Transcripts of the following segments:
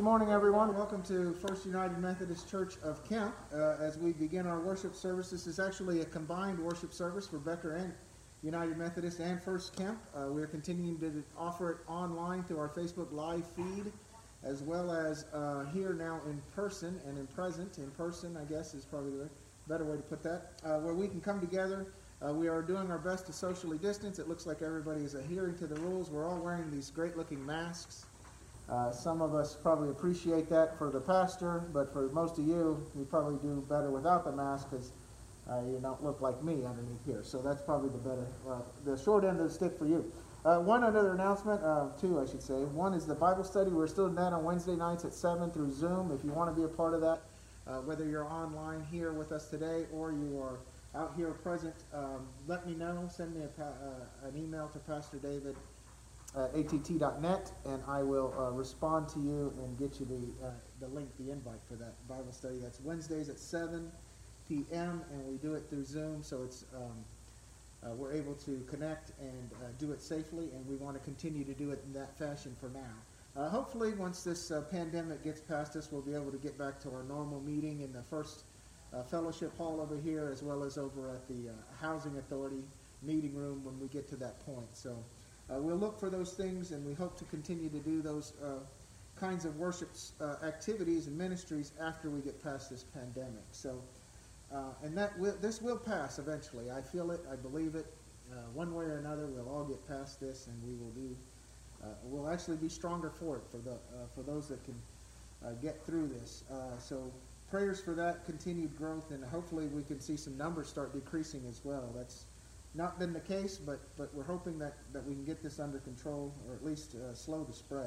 morning, everyone. Welcome to First United Methodist Church of Kemp. As we begin our worship service, this is actually a combined worship service for Becker and United Methodist and First Kemp. We are continuing to offer it online through our Facebook Live feed, as well as here now in person and in person, I guess is probably the better way to put that, where we can come together. We are doing our best to socially distance. It looks like everybody is adhering to the rules. We're all wearing these great-looking masks. Some of us probably appreciate that for the pastor, but for most of you, we probably do better without the mask because you don't look like me underneath here. So that's probably the short end of the stick for you. One other announcement, two I should say. One is the Bible study. We're still doing that on Wednesday nights at 7 through Zoom. If you want to be a part of that, whether you're online here with us today or you are out here present, let me know. Send me an email to Pastor David at att.net, and I will respond to you and get you the link, the invite for that Bible study. That's Wednesdays at 7 p.m., and we do it through Zoom, so it's we're able to connect and do it safely, and we want to continue to do it in that fashion for now. Hopefully, once this pandemic gets past us, we'll be able to get back to our normal meeting in the first fellowship hall over here, as well as over at the Housing Authority meeting room when we get to that point. So we'll look for those things, and we hope to continue to do those kinds of worship activities and ministries after we get past this pandemic. So, and this will pass eventually. I feel it. I believe it. One way or another, we'll all get past this, and we will do. We'll actually be stronger for it for those that can get through this. So prayers for that continued growth, and hopefully we can see some numbers start decreasing as well. That's not been the case, but we're hoping that we can get this under control, or at least slow the spread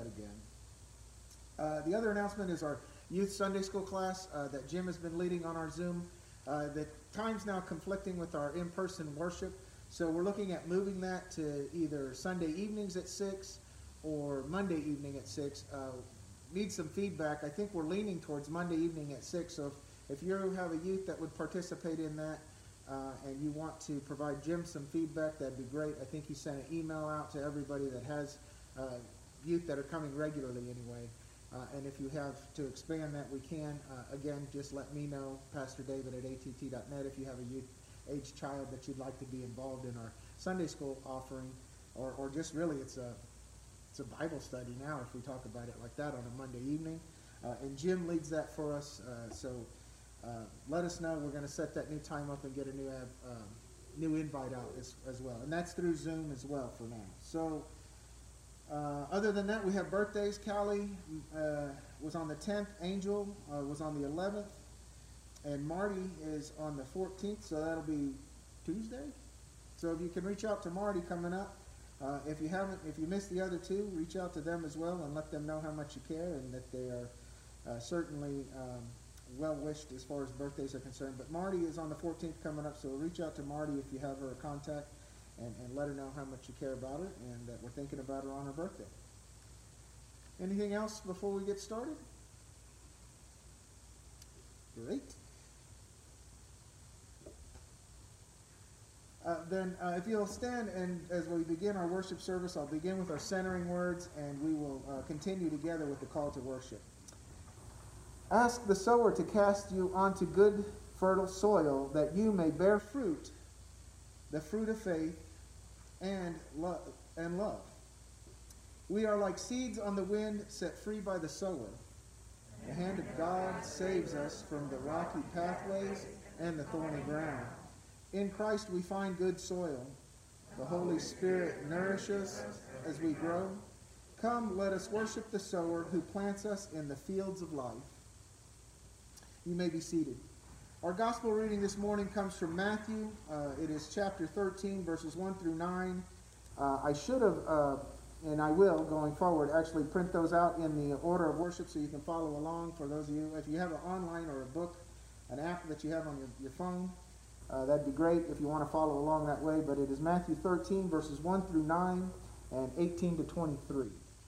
again. The other announcement is our youth Sunday school class that Jim has been leading on our Zoom. The time's now conflicting with our in-person worship, so we're looking at moving that to either Sunday evenings at 6 or Monday evening at 6. Need some feedback. I think we're leaning towards Monday evening at 6, so if you have a youth that would participate in that, and you want to provide Jim some feedback, that'd be great. I think he sent an email out to everybody that has youth that are coming regularly anyway. And if you have to expand that, we can. Again, just let me know, Pastor David at att.net, if you have a youth-age child that you'd like to be involved in our Sunday school offering, or just really it's a Bible study now if we talk about it like that on a Monday evening. And Jim leads that for us, so let us know. We're going to set that new time up and get a new invite out as well. And that's through Zoom as well for now. So other than that, we have birthdays. Callie was on the 10th. Angel was on the 11th. And Marty is on the 14th, so that'll be Tuesday. So if you can reach out to Marty coming up. If you missed the other two, reach out to them as well and let them know how much you care and that they are certainly well-wished as far as birthdays are concerned. But Marty is on the 14th coming up, so reach out to Marty if you have her contact and let her know how much you care about her and that we're thinking about her on her birthday. Anything else before we get started? Great. Then if you'll stand, and as we begin our worship service, I'll begin with our centering words, and we will continue together with the call to worship. Ask the sower to cast you onto good, fertile soil, that you may bear fruit, the fruit of faith and love. We are like seeds on the wind, set free by the sower. The hand of God saves us from the rocky pathways and the thorny ground. In Christ we find good soil. The Holy Spirit nourishes us as we grow. Come, let us worship the sower who plants us in the fields of life. You may be seated. Our gospel reading this morning comes from Matthew. It is chapter 13, verses 1 through 9. I should have, and I will, going forward, actually print those out in the order of worship so you can follow along. For those of you, if you have an online or a book, an app that you have on your phone, that'd be great if you want to follow along that way. But it is Matthew 13, verses 1 through 9 and 18 to 23.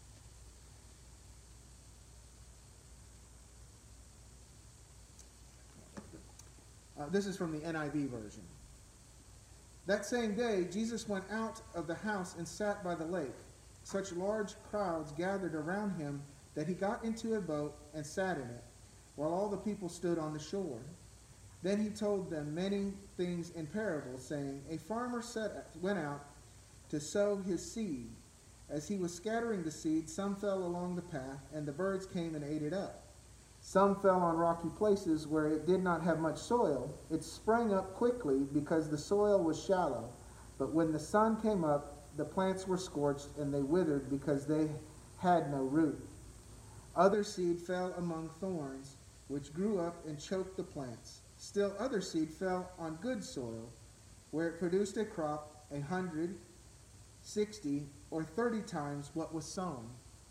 This is from the NIV version. That same day, Jesus went out of the house and sat by the lake. Such large crowds gathered around him that he got into a boat and sat in it, while all the people stood on the shore. Then he told them many things in parables, saying, A farmer went out to sow his seed. As he was scattering the seed, some fell along the path, and the birds came and ate it up. Some fell on rocky places where it did not have much soil. It sprang up quickly because the soil was shallow. But when the sun came up, the plants were scorched, and they withered because they had no root. Other seed fell among thorns, which grew up and choked the plants. Still other seed fell on good soil, where it produced a crop 100, 60, or 30 times what was sown.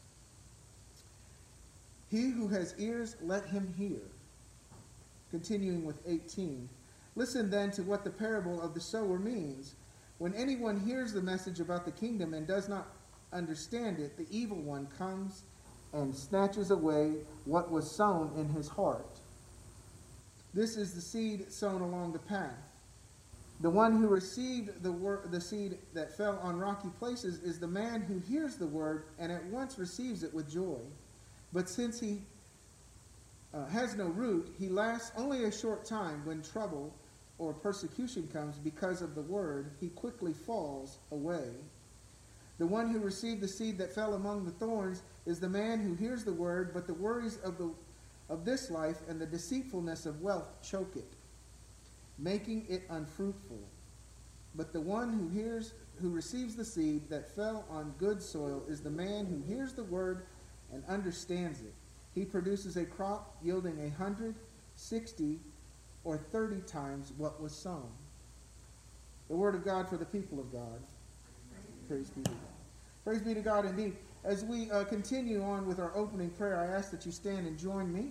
He who has ears, let him hear. Continuing with 18. Listen then to what the parable of the sower means. When anyone hears the message about the kingdom and does not understand it, the evil one comes and snatches away what was sown in his heart. This is the seed sown along the path. The one who received the seed that fell on rocky places is the man who hears the word and at once receives it with joy. But since he has no root, he lasts only a short time. When trouble or persecution comes because of the word, he quickly falls away. The one who received the seed that fell among the thorns is the man who hears the word, but the worries of this life and the deceitfulness of wealth choke it, making it unfruitful. But the one who receives the seed that fell on good soil is the man who hears the word and understands it. He produces a crop yielding 100, 60, or 30 times what was sown. The word of God for the people of God. Praise be to God. Praise be to God indeed. As we continue on with our opening prayer, I ask that you stand and join me.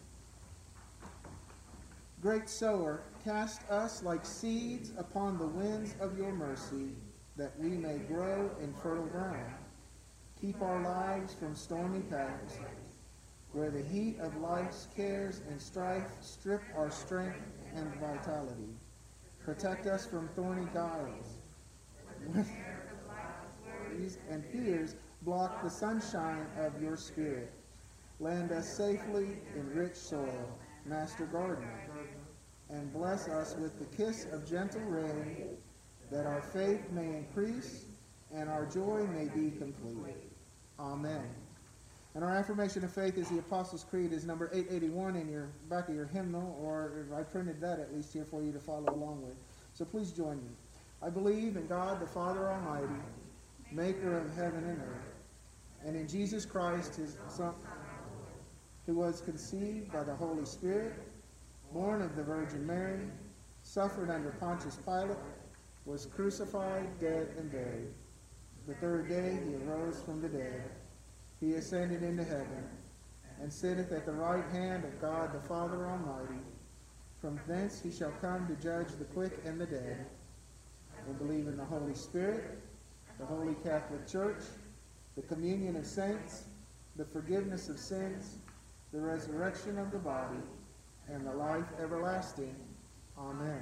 Great sower, cast us like seeds upon the winds of your mercy, that we may grow in fertile ground. Keep our lives from stormy paths, where the heat of life's cares and strife strip our strength and vitality. Protect us from thorny guiles, and fears block the sunshine of your spirit. Land us safely in rich soil, Master Gardener, and bless us with the kiss of gentle rain, that our faith may increase and our joy may be complete. Amen. And our affirmation of faith is the Apostles' Creed, is number 881 in your back of your hymnal, or I printed that at least here for you to follow along with. So please join me. I believe in God the Father Almighty, maker of heaven and earth, and in Jesus Christ, his Son, who was conceived by the Holy Spirit, born of the Virgin Mary, suffered under Pontius Pilate, was crucified, dead, and buried. The third day he arose from the dead. He ascended into heaven, and sitteth at the right hand of God the Father Almighty. From thence he shall come to judge the quick and the dead. We believe in the Holy Spirit, the Holy Catholic Church, the communion of saints, the forgiveness of sins, the resurrection of the body, and the life everlasting. Amen.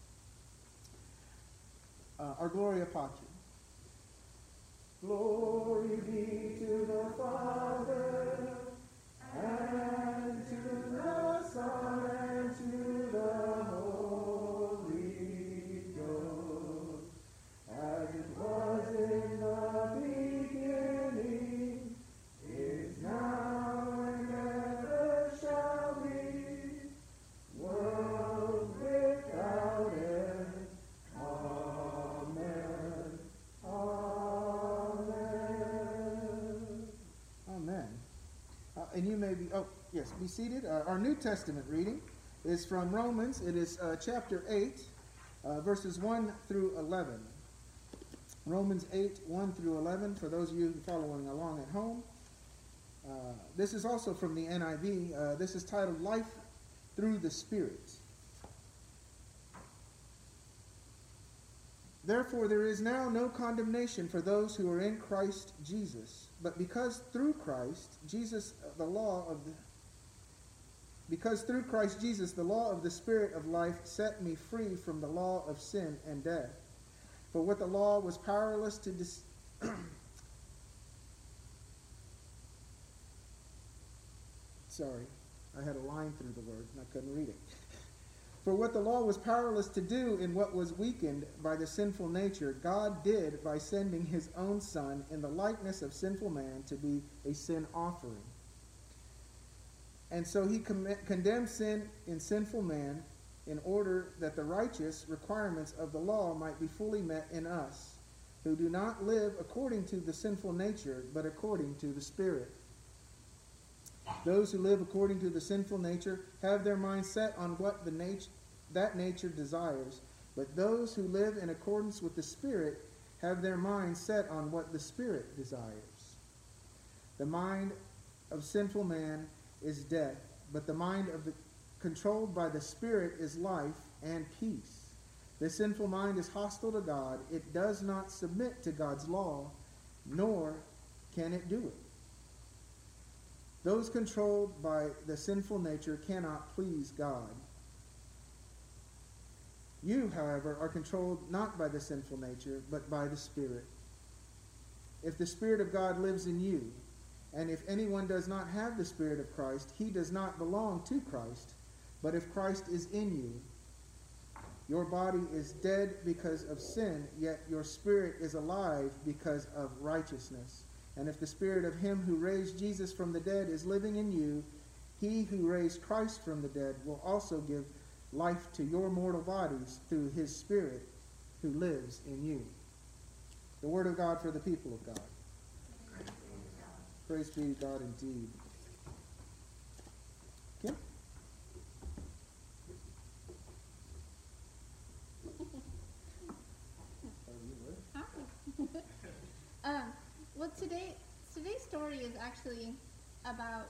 Our Gloria Patri. Glory be to the Father, and to the Son, and to the Holy Ghost, as it was in the beginning, is now, and ever shall be, world without end. Amen. Amen. And you may be, be seated. Our New Testament reading is from Romans. It is chapter 8, verses 1 through 11. Romans 8, 1 through 11, for those of you following along at home. This is also from the NIV. This is titled Life Through the Spirit. Therefore, there is now no condemnation for those who are in Christ Jesus. But because through Christ Jesus, the law of the Spirit of life set me free from the law of sin and death. For what the law was powerless to Sorry, I had a line through the word and I couldn't read it. For what the law was powerless to do in what was weakened by the sinful nature, God did by sending his own Son in the likeness of sinful man to be a sin offering. And so he condemned sin in sinful man in order that the righteous requirements of the law might be fully met in us, who do not live according to the sinful nature, but according to the Spirit. Those who live according to the sinful nature have their mind set on what that nature desires, but those who live in accordance with the Spirit have their mind set on what the Spirit desires. The mind of sinful man is death, but the mind controlled by the Spirit is life and peace. The sinful mind is hostile to God. It does not submit to God's law, nor can it do it. Those controlled by the sinful nature cannot please God. You, however, are controlled not by the sinful nature, but by the Spirit. If the Spirit of God lives in you, and if anyone does not have the Spirit of Christ, he does not belong to Christ. But if Christ is in you, your body is dead because of sin, yet your spirit is alive because of righteousness. And if the Spirit of him who raised Jesus from the dead is living in you, he who raised Christ from the dead will also give life to your mortal bodies through his Spirit who lives in you. The word of God for the people of God. Praise be to God indeed. Kim? Well, today's story is actually about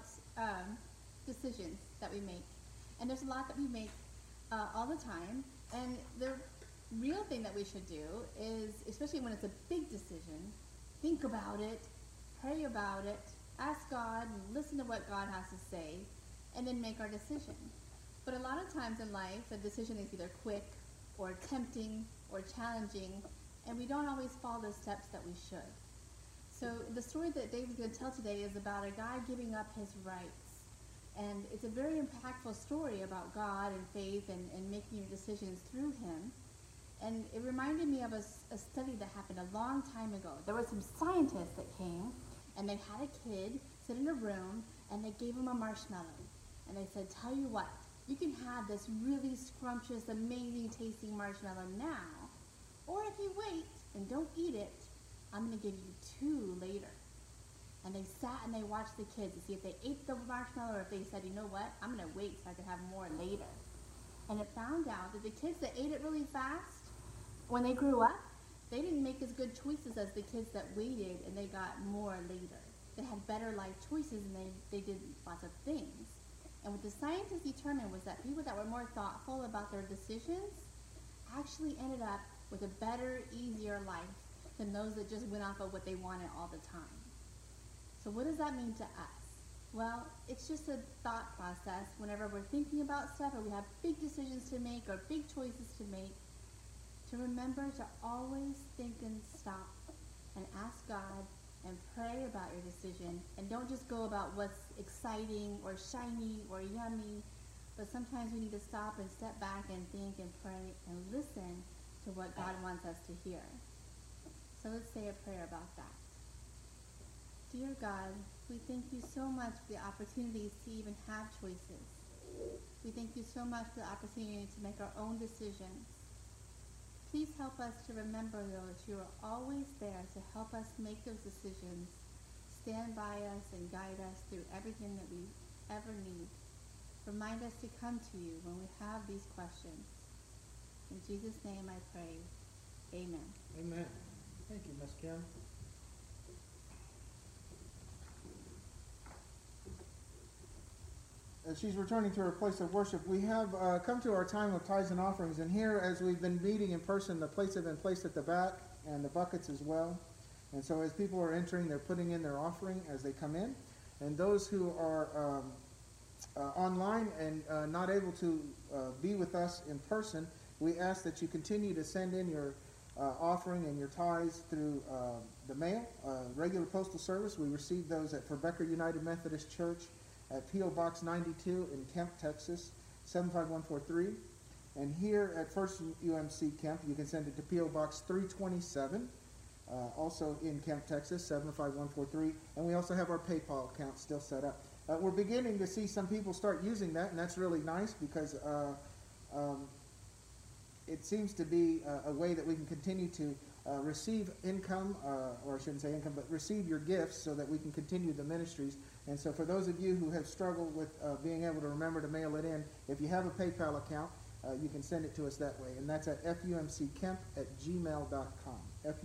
decisions that we make. And there's a lot that we make all the time. And the real thing that we should do is, especially when it's a big decision, think about it, pray about it, ask God, listen to what God has to say, and then make our decision. But a lot of times in life, a decision is either quick or tempting or challenging, and we don't always follow the steps that we should. So the story that David's going to tell today is about a guy giving up his rights. And it's a very impactful story about God and faith and making your decisions through him. And it reminded me of a study that happened a long time ago. There were some scientists that came, and they had a kid sit in a room, and they gave him a marshmallow. And they said, tell you what, you can have this really scrumptious, amazing tasting marshmallow now, or if you wait and don't eat it, I'm going to give you 2 later. And they sat and they watched the kids to see if they ate the marshmallow or if they said, you know what, I'm going to wait so I can have more later. And it found out that the kids that ate it really fast, when they grew up, they didn't make as good choices as the kids that waited and they got more later. They had better life choices and they did lots of things. And what the scientists determined was that people that were more thoughtful about their decisions actually ended up with a better, easier life than those that just went off of what they wanted all the time. So what does that mean to us? Well, it's just a thought process whenever we're thinking about stuff or we have big decisions to make or big choices to make, to remember to always think and stop and ask God and pray about your decision, and don't just go about what's exciting or shiny or yummy, but sometimes we need to stop and step back and think and pray and listen to what God wants us to hear. So let's say a prayer about that. Dear God, we thank you so much for the opportunities to even have choices. We thank you so much for the opportunity to make our own decisions. Please help us to remember, though, that you are always there to help us make those decisions, stand by us and guide us through everything that we ever need. Remind us to come to you when we have these questions. In Jesus' name I pray. Amen. Amen. Thank you, Ms. Kim. As she's returning to her place of worship, we have come to our time of tithes and offerings. And here, as we've been meeting in person, the plates have been placed at the back and the buckets as well. And so as people are entering, they're putting in their offering as they come in. And those who are online and not able to be with us in person, we ask that you continue to send in your offering and your tithes through the mail, regular postal service. We receive those for Becker United Methodist Church at P.O. Box 92 in Kemp, Texas, 75143. And here at First UMC Kemp, you can send it to P.O. Box 327, also in Kemp, Texas, 75143. And we also have our PayPal account still set up. We're beginning to see some people start using that, and that's really nice because it seems to be a way that we can continue to receive income, or I shouldn't say income, but receive your gifts so that we can continue the ministries. And so for those of you who have struggled with being able to remember to mail it in, if you have a PayPal account, you can send it to us that way. And that's at fumckemp@gmail.com.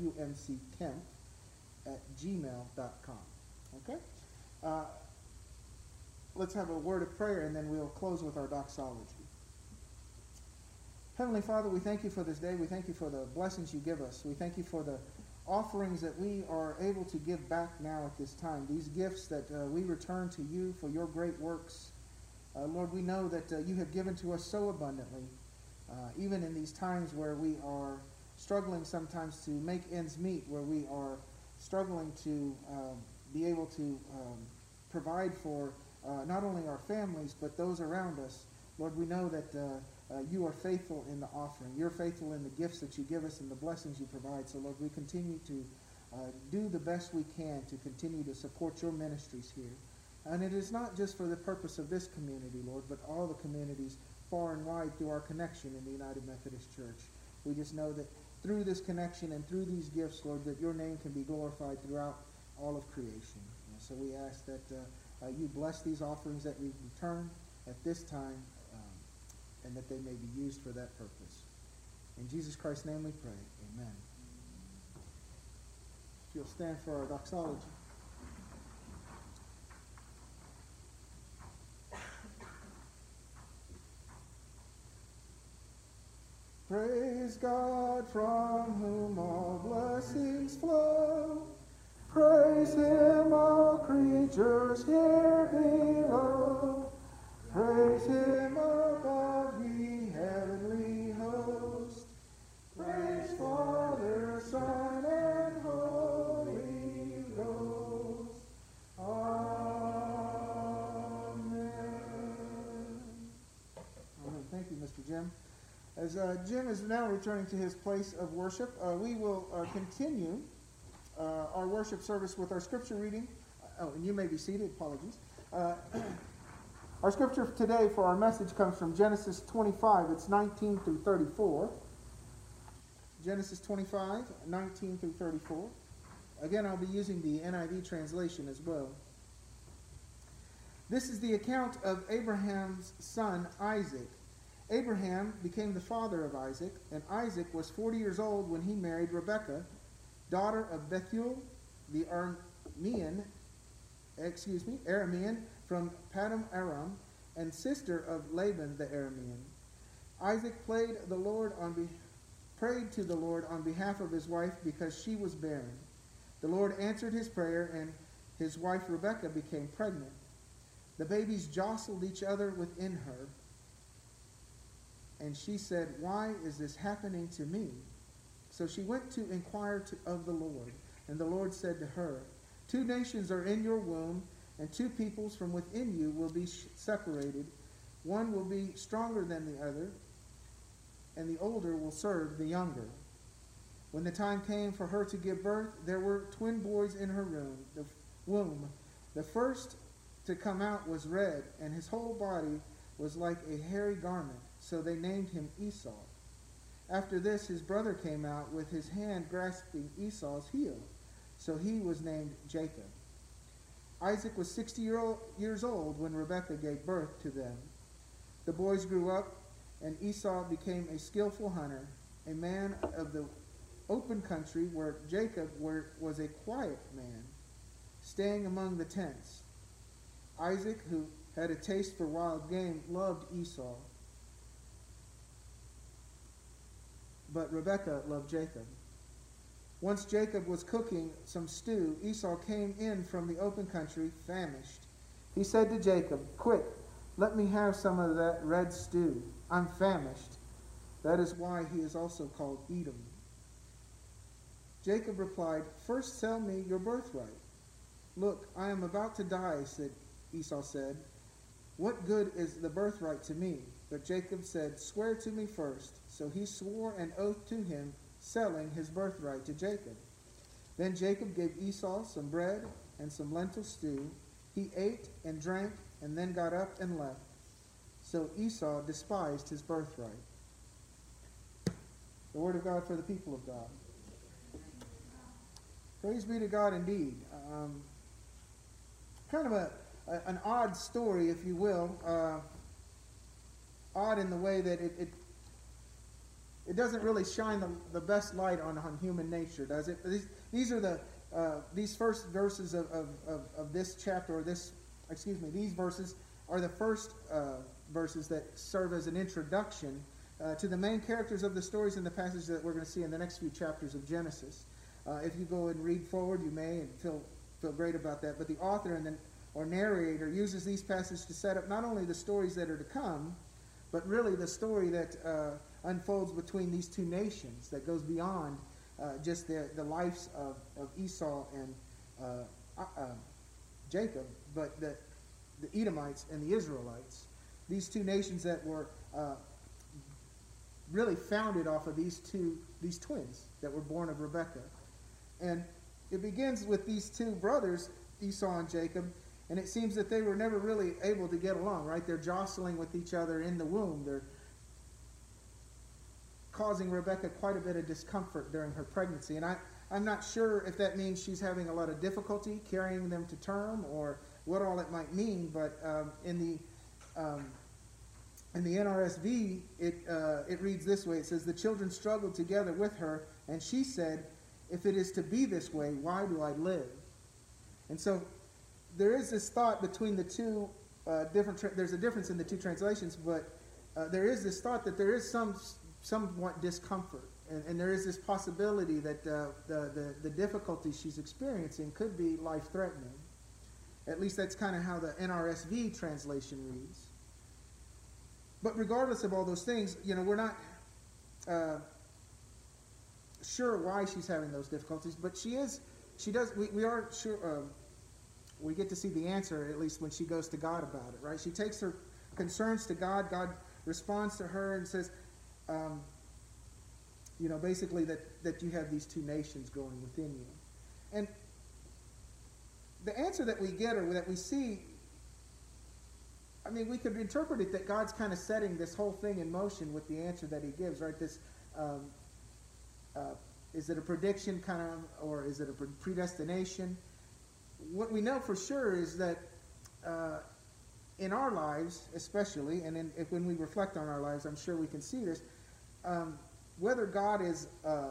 fumckemp@gmail.com. Okay? Let's have a word of prayer, and then we'll close with our doxology. Heavenly Father, we thank you for this day. We thank you for the blessings you give us. We thank you for the offerings that we are able to give back now at this time. These gifts that we return to you for your great works. Lord, we know that you have given to us so abundantly, even in these times where we are struggling sometimes to make ends meet, where we are struggling to be able to provide for not only our families, but those around us. Lord, we know that you are faithful in the offering. You're faithful in the gifts that you give us and the blessings you provide. So, Lord, we continue to do the best we can to continue to support your ministries here. And it is not just for the purpose of this community, Lord, but all the communities far and wide through our connection in the United Methodist Church. We just know that through this connection and through these gifts, Lord, that your name can be glorified throughout all of creation. And so we ask that you bless these offerings that we return at this time, and that they may be used for that purpose. In Jesus Christ's name we pray. Amen. If you'll stand for our doxology. Praise God from whom all blessings flow. Praise him, all creatures here below. Praise him above, ye heavenly host. Praise Father, Son, and Holy Ghost. Amen. Amen. Thank you, Mr. Jim. As Jim is now returning to his place of worship, we will continue our worship service with our scripture reading. Oh, and you may be seated. Apologies. Our scripture today for our message comes from Genesis 25. It's 19 through 34. Genesis 25, 19 through 34. Again, I'll be using the NIV translation as well. This is the account of Abraham's son Isaac. Abraham became the father of Isaac, and Isaac was 40 years old when he married Rebekah, daughter of Bethuel the Aramean from Paddan Aram, and sister of Laban the Aramean. Isaac prayed to the Lord on behalf of his wife because she was barren. The Lord answered his prayer, and his wife Rebekah became pregnant. The babies jostled each other within her, and she said, "Why is this happening to me?" So she went to inquire of the Lord, and the Lord said to her, "Two nations are in your womb, and two peoples from within you will be separated. One will be stronger than the other, and the older will serve the younger." When the time came for her to give birth, there were twin boys in her womb. The first to come out was red, and his whole body was like a hairy garment, so they named him Esau. After this, his brother came out with his hand grasping Esau's heel, so he was named Jacob. Isaac was 60 years old when Rebekah gave birth to them. The boys grew up, and Esau became a skillful hunter, a man of the open country, where Jacob was a quiet man, staying among the tents. Isaac, who had a taste for wild game, loved Esau, but Rebekah loved Jacob. Once Jacob was cooking some stew, Esau came in from the open country, famished. He said to Jacob, "Quick, let me have some of that red stew. I'm famished." That is why he is also called Edom. Jacob replied, "First sell me your birthright." "Look, I am about to die," Esau said, What good is the birthright to me? But Jacob said, Swear to me first. So he swore an oath to him, selling his birthright to Jacob. Then Jacob gave Esau some bread and some lentil stew. He ate and drank, and then got up and left. So Esau despised his birthright. The word of God for the people of God. Praise be to God indeed. Kind of an odd story, if you will. Odd in the way that it doesn't really shine the best light on human nature, does it? These are these first verses of this chapter, these verses are the first verses that serve as an introduction to the main characters of the stories in the passage that we're going to see in the next few chapters of Genesis. If you go and read forward, you may and feel great about that. But the author or narrator uses these passages to set up not only the stories that are to come, but really the story that unfolds between these two nations that goes beyond just the lives of Esau and Jacob, but the Edomites and the Israelites. These two nations that were really founded off of these twins that were born of Rebekah. And it begins with these two brothers, Esau and Jacob, and it seems that they were never really able to get along, right? They're jostling with each other in the womb. They're causing Rebekah quite a bit of discomfort during her pregnancy. And I'm not sure if that means she's having a lot of difficulty carrying them to term or what all it might mean, but in the NRSV, it reads this way. It says, the children struggled together with her, and she said, if it is to be this way, why do I live? And so there is this thought between the two there's a difference in the two translations, but there is this thought that there is somewhat discomfort. And there is this possibility that the difficulty she's experiencing could be life-threatening. At least that's kind of how the NRSV translation reads. But regardless of all those things, we're not sure why she's having those difficulties, but we are sure, we get to see the answer, at least when she goes to God about it, right? She takes her concerns to God. God responds to her and says, basically that you have these two nations going within you. And the answer that we get, or that we see, we could interpret it that God's kind of setting this whole thing in motion with the answer that he gives, right? This, is it a prediction kind of, or is it a predestination? What we know for sure is that in our lives, especially, and when we reflect on our lives, I'm sure we can see this, whether God is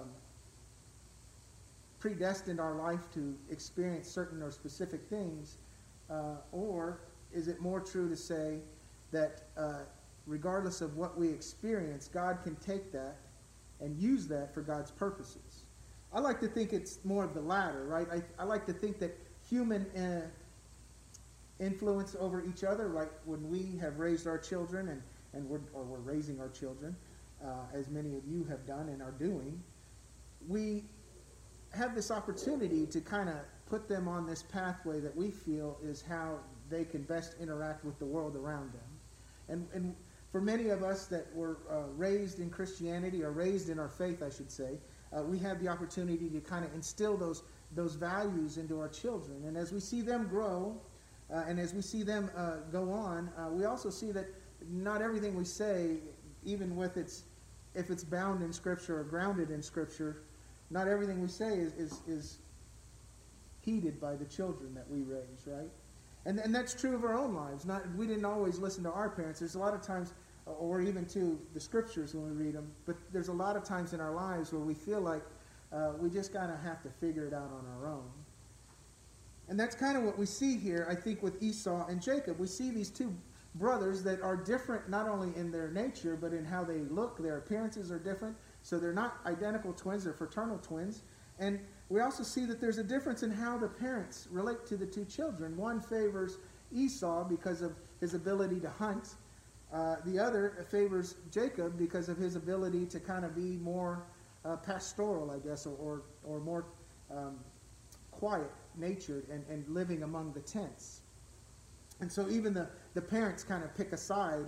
predestined our life to experience certain or specific things, or is it more true to say that regardless of what we experience, God can take that and use that for God's purposes? I like to think it's more of the latter, right? I like to think that human influence over each other, like when we have raised our children and we're raising our children, as many of you have done and are doing, we have this opportunity to kind of put them on this pathway that we feel is how they can best interact with the world around them. And for many of us that were raised in Christianity, or raised in our faith, I should say, we have the opportunity to kind of instill those values into our children. And as we see them grow, and as we see them go on, we also see that not everything we say, even if it's bound in Scripture or grounded in Scripture, not everything we say is heeded by the children that we raise, right? And that's true of our own lives. We didn't always listen to our parents. There's a lot of times, or even to the Scriptures when we read them, but there's a lot of times in our lives where we feel like we just kind of have to figure it out on our own. And that's kind of what we see here, I think, with Esau and Jacob. We see these two brothers that are different not only in their nature, but in how they look. Their appearances are different. So they're not identical twins, they're fraternal twins. And we also see that there's a difference in how the parents relate to the two children. One favors Esau because of his ability to hunt. The other favors Jacob because of his ability to kind of be more pastoral, I guess, or more quiet-natured and living among the tents. And so even the parents kind of pick a side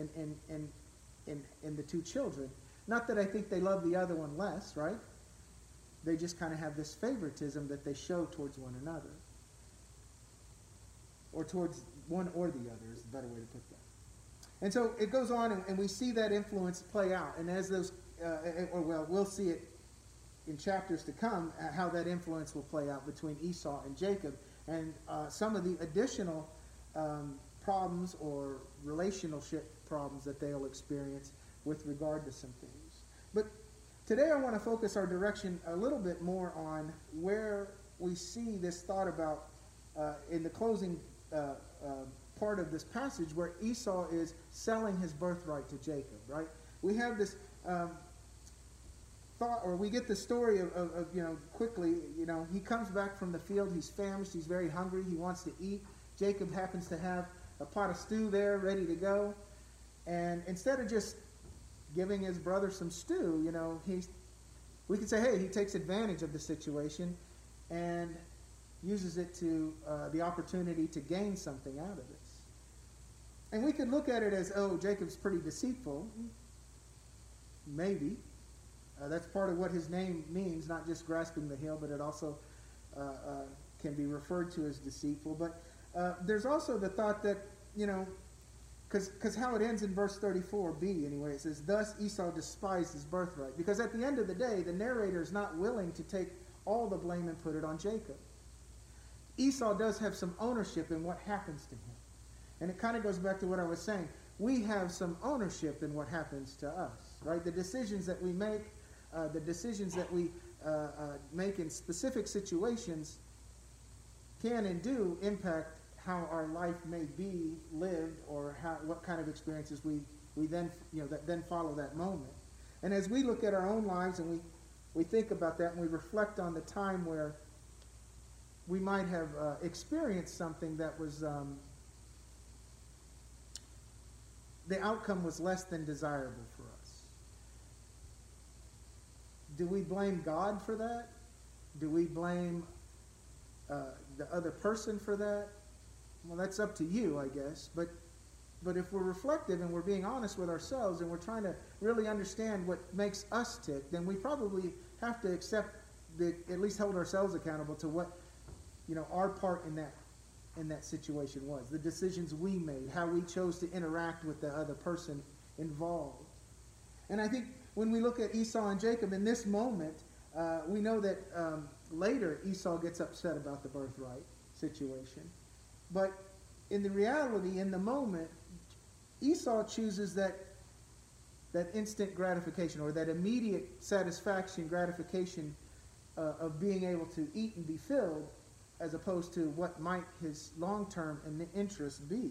in the two children. Not that I think they love the other one less, right? They just kind of have this favoritism that they show towards one another. Or towards one or the other is a better way to put that. And so it goes on, and we see that influence play out. And as those, we'll see it in chapters to come, how that influence will play out between Esau and Jacob. And some of the additional problems or relationship problems that they'll experience with regard to some things. But today I want to focus our direction a little bit more on where we see this thought about in the closing part of this passage where Esau is selling his birthright to Jacob, right? We have this thought, or we get the story of quickly, he comes back from the field, he's famished, he's very hungry, he wants to eat. Jacob happens to have a pot of stew there ready to go. And instead of just giving his brother some stew, we could say, hey, he takes advantage of the situation and uses it to the opportunity to gain something out of this. And we could look at it as, oh, Jacob's pretty deceitful. Maybe. That's part of what his name means, not just grasping the heel, but it also can be referred to as deceitful. But there's also the thought that, because how it ends in verse 34b anyway, it says, thus Esau despised his birthright. Because at the end of the day, the narrator is not willing to take all the blame and put it on Jacob. Esau does have some ownership in what happens to him. And it kind of goes back to what I was saying. We have some ownership in what happens to us, right? The decisions that we make, make in specific situations can and do impact how our life may be lived, or what kind of experiences we then that then follow that moment. And as we look at our own lives and we think about that and we reflect on the time where we might have experienced something that was the outcome was less than desirable for us. Do we blame God for that? Do we blame the other person for that? Well, that's up to you, I guess. But if we're reflective and we're being honest with ourselves and we're trying to really understand what makes us tick, then we probably have to at least hold ourselves accountable to what our part in that situation was, the decisions we made, how we chose to interact with the other person involved. And I think when we look at Esau and Jacob in this moment, we know that later Esau gets upset about the birthright situation. But in the reality, in the moment, Esau chooses that instant gratification, or that immediate satisfaction, gratification of being able to eat and be filled, as opposed to what might his long-term interest be.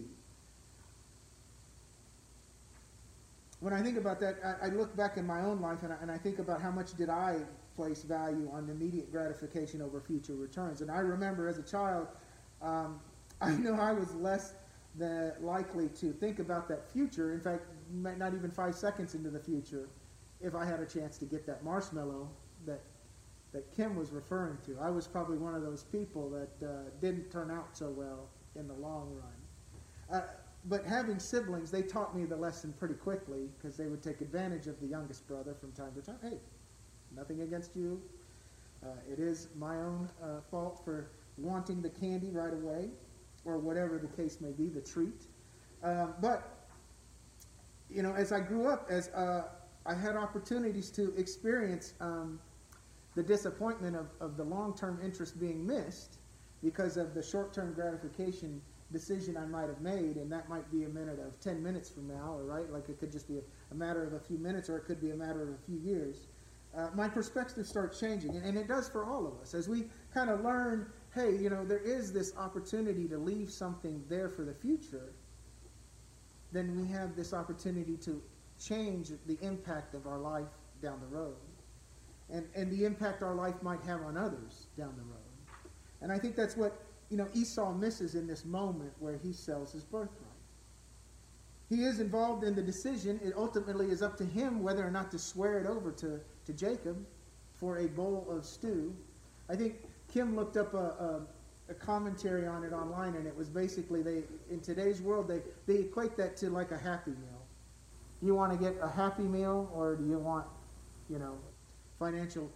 When I think about that, I look back in my own life and I think about how much did I place value on immediate gratification over future returns. And I remember as a child, I know I was less than likely to think about that future. In fact, not even 5 seconds into the future, if I had a chance to get that marshmallow that Kim was referring to. I was probably one of those people that didn't turn out so well in the long run. But having siblings, they taught me the lesson pretty quickly, because they would take advantage of the youngest brother from time to time. Hey, nothing against you. It is my own fault for wanting the candy right away, or whatever the case may be, the treat. But as I grew up, as I had opportunities to experience the disappointment of the long-term interest being missed because of the short-term gratification decision I might have made, and that might be a minute of 10 minutes from now, or right? Like it could just be a matter of a few minutes, or it could be a matter of a few years. My perspective starts changing, and it does for all of us. As we kind of learn, hey, there is this opportunity to leave something there for the future, then we have this opportunity to change the impact of our life down the road. And the impact our life might have on others down the road. And I think that's what, Esau misses in this moment where he sells his birthright. He is involved in the decision. It ultimately is up to him whether or not to swear it over to Jacob for a bowl of stew. I think Kim looked up a commentary on it online, and it was basically in today's world they equate that to like a Happy Meal. You want to get a Happy Meal, or do you want, financial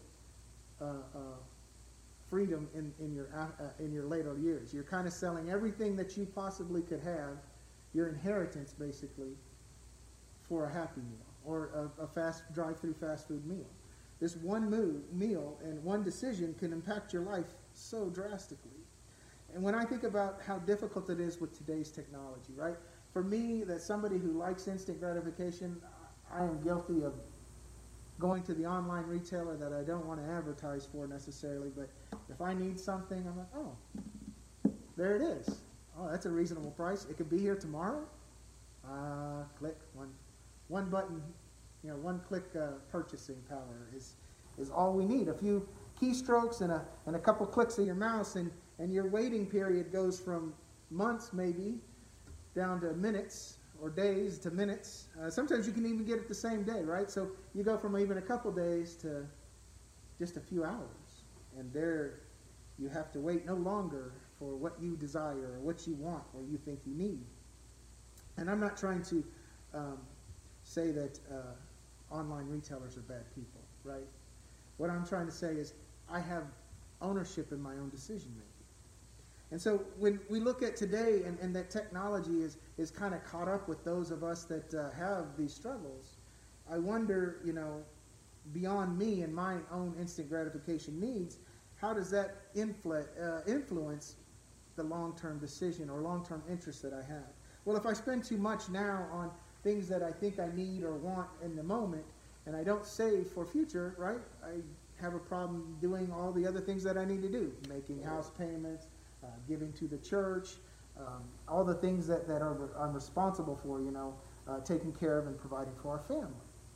freedom in your later years? You're kind of selling everything that you possibly could have, your inheritance basically, for a Happy Meal or a drive-through fast food meal. This one meal and one decision can impact your life so drastically. And when I think about how difficult it is with today's technology, right? For me, that's somebody who likes instant gratification, I am guilty of going to the online retailer that I don't want to advertise for necessarily, but if I need something, I'm like, oh, there it is. Oh, that's a reasonable price. It could be here tomorrow. Click one button, one click purchasing power is all we need. A few keystrokes and a couple clicks of your mouse, and your waiting period goes from months maybe down to minutes, or days to minutes. Sometimes you can even get it the same day, right? So you go from even a couple days to just a few hours. And there you have to wait no longer for what you desire or what you want or you think you need. And I'm not trying to say that online retailers are bad people, right? What I'm trying to say is I have ownership in my own decision making. And so when we look at today and that technology is kind of caught up with those of us that have these struggles, I wonder, beyond me and my own instant gratification needs, how does that influence the long-term decision or long-term interest that I have? Well, if I spend too much now on things that I think I need or want in the moment, and I don't save for future, right? I have a problem doing all the other things that I need to do, making house payments, giving to the church, all the things that I'm responsible for, taking care of and providing for our family.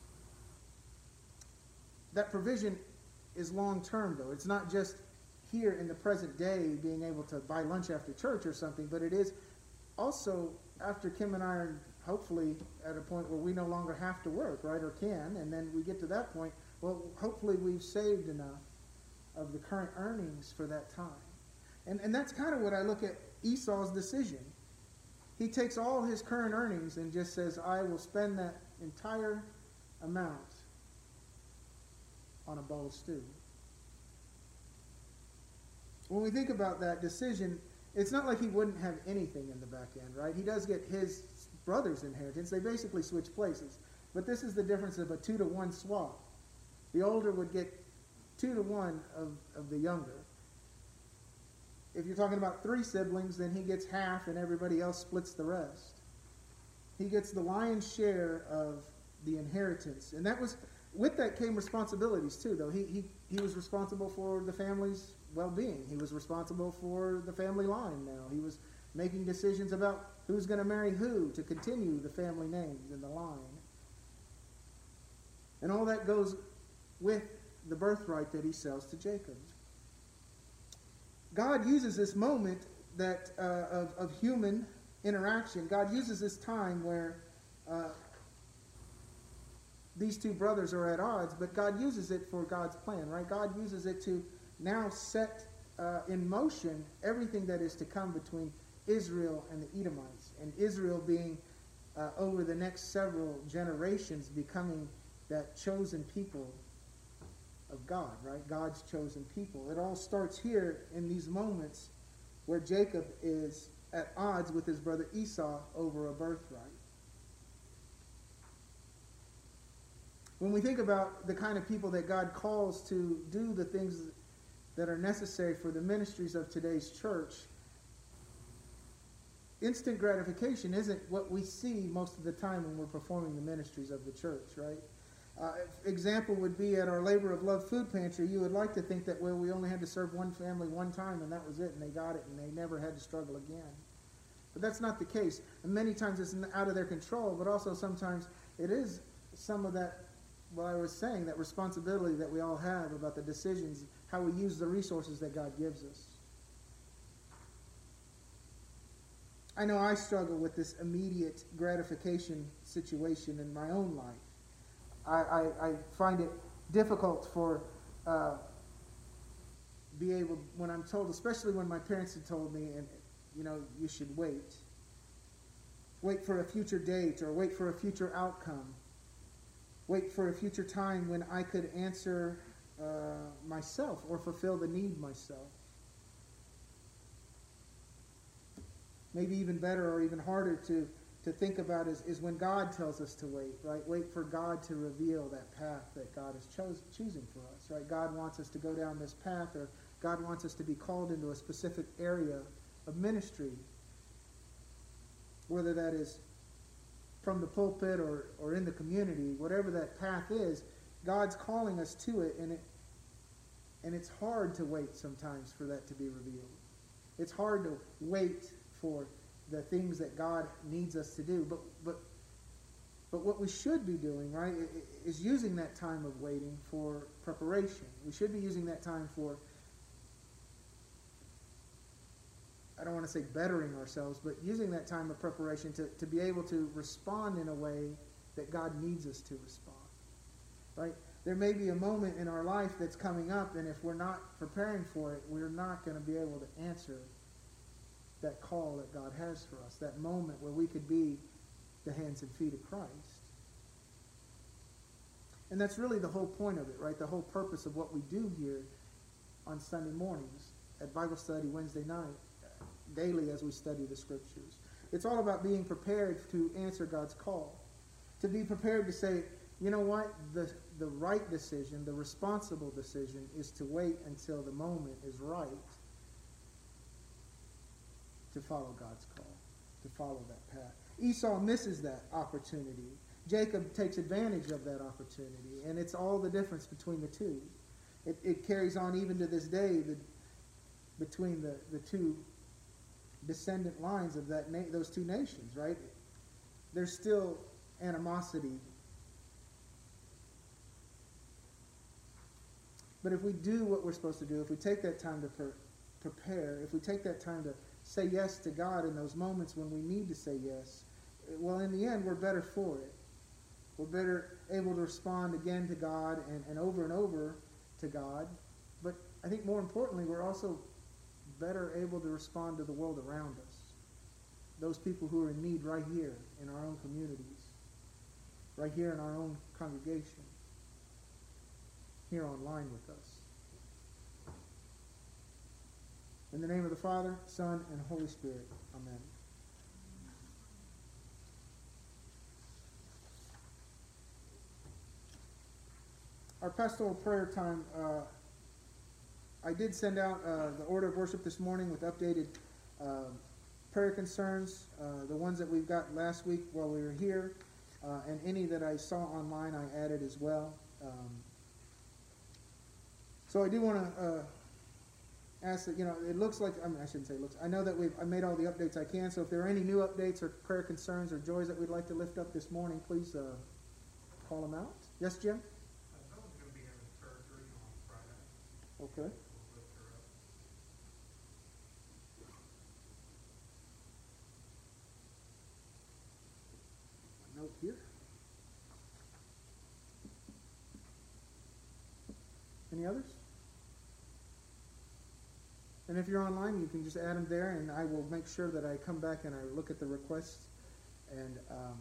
That provision is long-term, though. It's not just here in the present day being able to buy lunch after church or something, but it is also after Kim and I are hopefully at a point where we no longer have to work, right, or can, and then we get to that point, well, hopefully we've saved enough of the current earnings for that time. And that's kind of what I look at Esau's decision. He takes all his current earnings and just says, I will spend that entire amount on a bowl of stew. When we think about that decision, it's not like he wouldn't have anything in the back end, right? He does get his brother's inheritance. They basically switch places. But this is the difference of a 2-to-1 swap. The older would get 2-to-1 of the younger. If you're talking about 3 siblings, then he gets half and everybody else splits the rest. He gets the lion's share of the inheritance. And with that came responsibilities too, though. He was responsible for the family's well-being. He was responsible for the family line now. He was making decisions about who's going to marry who to continue the family names in the line. And all that goes with the birthright that he sells to Jacob. God uses this moment of human interaction. God uses this time where these two brothers are at odds, but God uses it for God's plan, right? God uses it to now set in motion everything that is to come between Israel and the Edomites, and Israel being over the next several generations becoming that chosen people of God, right? God's chosen people. It all starts here in these moments where Jacob is at odds with his brother Esau over a birthright. When we think about the kind of people that God calls to do the things that are necessary for the ministries of today's church, instant gratification isn't what we see most of the time when we're performing the ministries of the church, right? Example would be at our Labor of Love food pantry. You would like to think that, well, we only had to serve one family one time and that was it, and they got it and they never had to struggle again. But that's not the case. And many times it's out of their control, but also sometimes it is some of that, what I was saying, that responsibility that we all have about the decisions, how we use the resources that God gives us. I know I struggle with this immediate gratification situation in my own life. I find it difficult for be able, when I'm told, especially when my parents had told me, and you should wait. Wait for a future date, or wait for a future outcome. Wait for a future time when I could answer myself or fulfill the need myself. Maybe even better or even harder to think about is when God tells us to wait, right? Wait for God to reveal that path that God is choosing for us, right? God wants us to go down this path, or God wants us to be called into a specific area of ministry, whether that is from the pulpit or in the community, whatever that path is, God's calling us to it, and it's hard to wait sometimes for that to be revealed. It's hard to wait for the things that God needs us to do. But what we should be doing, right, is using that time of waiting for preparation. We should be using that time for, I don't want to say bettering ourselves, but using that time of preparation to be able to respond in a way that God needs us to respond. Right? There may be a moment in our life that's coming up, and if we're not preparing for it, we're not going to be able to answer that call that God has for us, that moment where we could be the hands and feet of Christ. And that's really the whole point of it, right? The whole purpose of what we do here on Sunday mornings, at Bible study Wednesday night, daily as we study the Scriptures. It's all about being prepared to answer God's call. To be prepared to say, you know what, the right decision, the responsible decision is to wait until the moment is right to follow God's call, to follow that path. Esau misses that opportunity. Jacob takes advantage of that opportunity, and it's all the difference between the two. It carries on even to this day between the two descendant lines of those two nations, right? There's still animosity. But if we do what we're supposed to do, if we take that time to prepare, if we take that time to say yes to God in those moments when we need to say yes, well, in the end, we're better for it. We're better able to respond again to God and over to God. But I think more importantly, we're also better able to respond to the world around us. Those people who are in need right here in our own communities, right here in our own congregation, here online with us. In the name of the Father, Son, and Holy Spirit. Amen. Our pastoral prayer time, I did send out the order of worship this morning with updated prayer concerns, the ones that we've got last week while we were here, and any that I saw online I added as well. So I do want to ask that, it looks like, I shouldn't say looks, I know that I made all the updates I can, so if there are any new updates or prayer concerns or joys that we'd like to lift up this morning, please call them out. Yes, Jim? Someone's going to be having surgery on Friday. Okay. We'll lift her up. A note here. Any others? And if you're online, you can just add them there, and I will make sure that I come back and I look at the requests, and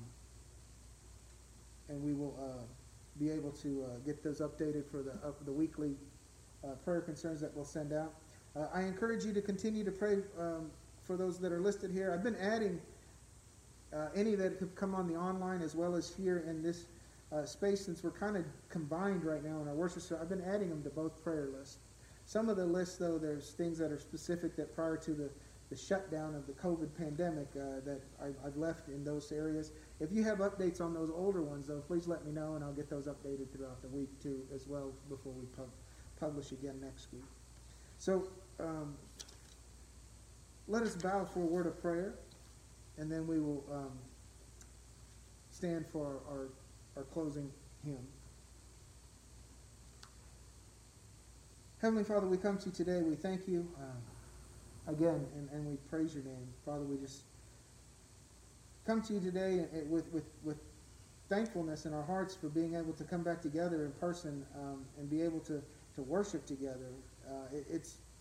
we will be able to get those updated for the weekly prayer concerns that we'll send out. I encourage you to continue to pray for those that are listed here. I've been adding any that have come on the online as well as here in this space, since we're kind of combined right now in our worship. So I've been adding them to both prayer lists. Some of the lists, though, there's things that are specific that prior to the shutdown of the COVID pandemic that I've left in those areas. If you have updates on those older ones, though, please let me know, and I'll get those updated throughout the week, too, as well, before we publish again next week. So let us bow for a word of prayer, and then we will stand for our closing hymn. Heavenly Father, we come to you today. We thank you again, and we praise your name. Father, we just come to you today with thankfulness in our hearts for being able to come back together in person and be able to worship together.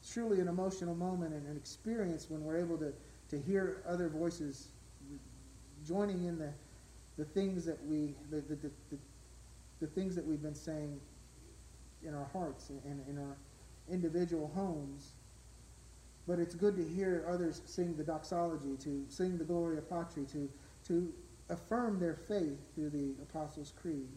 truly an emotional moment and an experience when we're able to hear other voices joining in the things that the things that we've been saying in our hearts and in our individual homes. But it's good to hear others sing the doxology, to sing the Gloria Patri, to affirm their faith through the Apostles' Creed.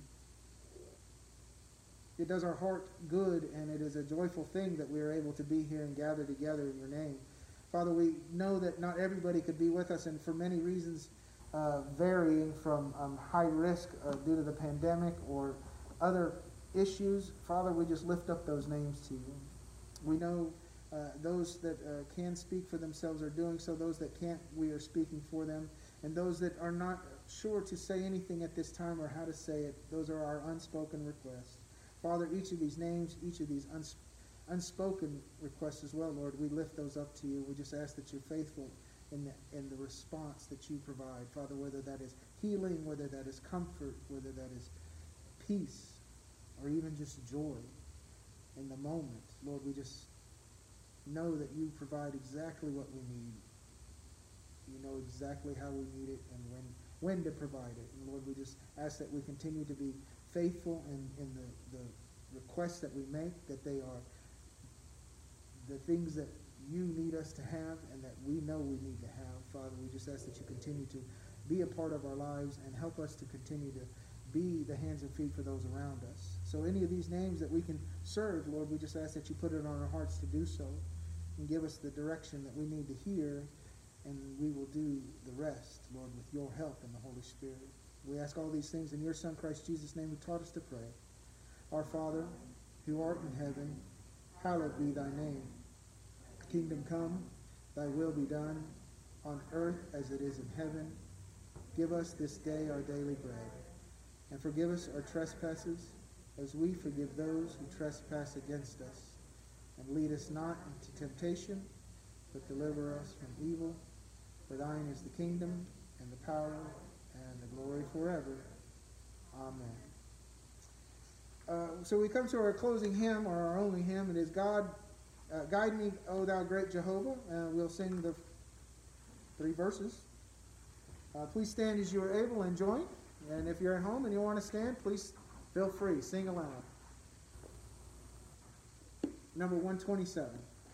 It does our heart good, and it is a joyful thing that we are able to be here and gather together in your name. Father, we know that not everybody could be with us, and for many reasons varying from high risk due to the pandemic or other issues. Father, we just lift up those names to you. We know those that can speak for themselves are doing so. Those that can't, we are speaking for them. And those that are not sure to say anything at this time or how to say it, those are our unspoken requests. Father, each of these names, each of these unspoken requests as well, Lord, we lift those up to you. We just ask that you're faithful in the response that you provide. Father, whether that is healing, whether that is comfort, whether that is peace, or even just joy in the moment. Lord, we just know that you provide exactly what we need. You know exactly how we need it and when to provide it. And Lord, we just ask that we continue to be faithful in the requests that we make, that they are the things that you need us to have and that we know we need to have. Father, we just ask that you continue to be a part of our lives and help us to continue to be the hands and feet for those around us. So any of these names that we can serve, Lord, we just ask that you put it on our hearts to do so and give us the direction that we need to hear, and we will do the rest, Lord, with your help and the Holy Spirit. We ask all these things in your Son, Christ Jesus' name, who taught us to pray. Our Father, who art in heaven, hallowed be thy name. Kingdom come, thy will be done, on earth as it is in heaven. Give us this day our daily bread, and forgive us our trespasses, as we forgive those who trespass against us. And lead us not into temptation, but deliver us from evil. For thine is the kingdom, and the power, and the glory forever. Amen. So we come to our closing hymn, or our only hymn. It is God, Guide Me, O Thou Great Jehovah. We'll sing the 3 verses. Please stand as you are able and join. And if you're at home and you want to stand, please feel free. Sing aloud. Number 127.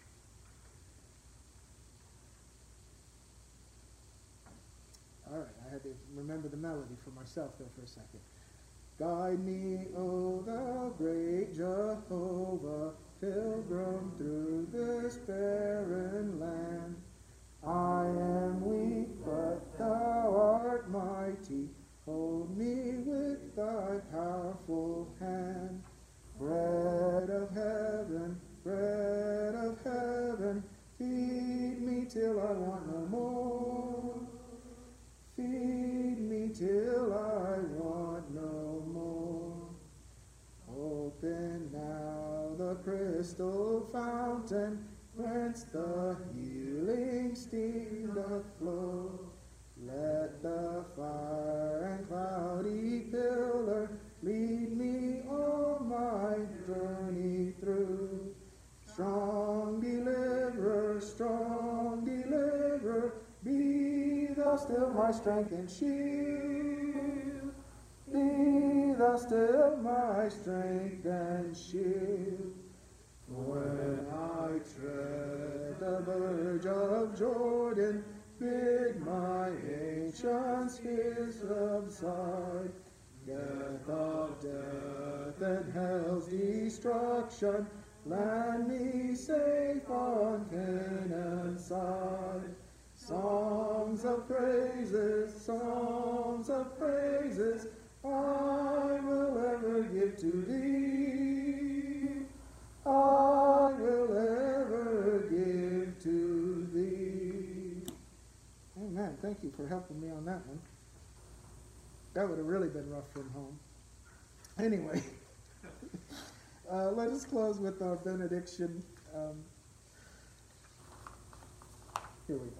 All right, I had to remember the melody for myself there for a second. Guide me, O thou great Jehovah, pilgrim through this barren land. I am weak, but thou art mighty. Hold me with thy powerful hand. Bread of heaven, feed me till I want no more. Feed me till I want no more. Open now the crystal fountain, whence the healing stream doth flow. Let the fire and cloudy pillar lead me on my journey through. Strong deliverer, be thou still my strength and shield. Be thou still my strength and shield. When I tread the verge of Jordan, bid my ancient fears subside. Death of death and hell's destruction, land me safe on Canaan's side. Songs of praises, I will ever give to thee. I will ever give to thee. Amen. Thank you for helping me on that one. That would have really been rough from home. Anyway, let us close with our benediction. Here we go.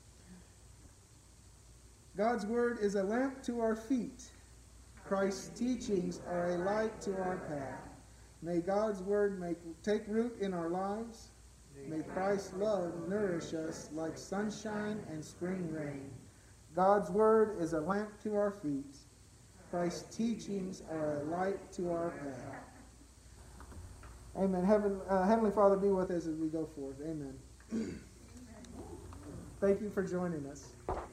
God's word is a lamp to our feet. Christ's teachings are a light to our path. May God's word take root in our lives. May Christ's love nourish us like sunshine and spring rain. God's word is a lamp to our feet. Christ's teachings are a light to our path. Amen. Heavenly Father, be with us as we go forth. Amen. Thank you for joining us.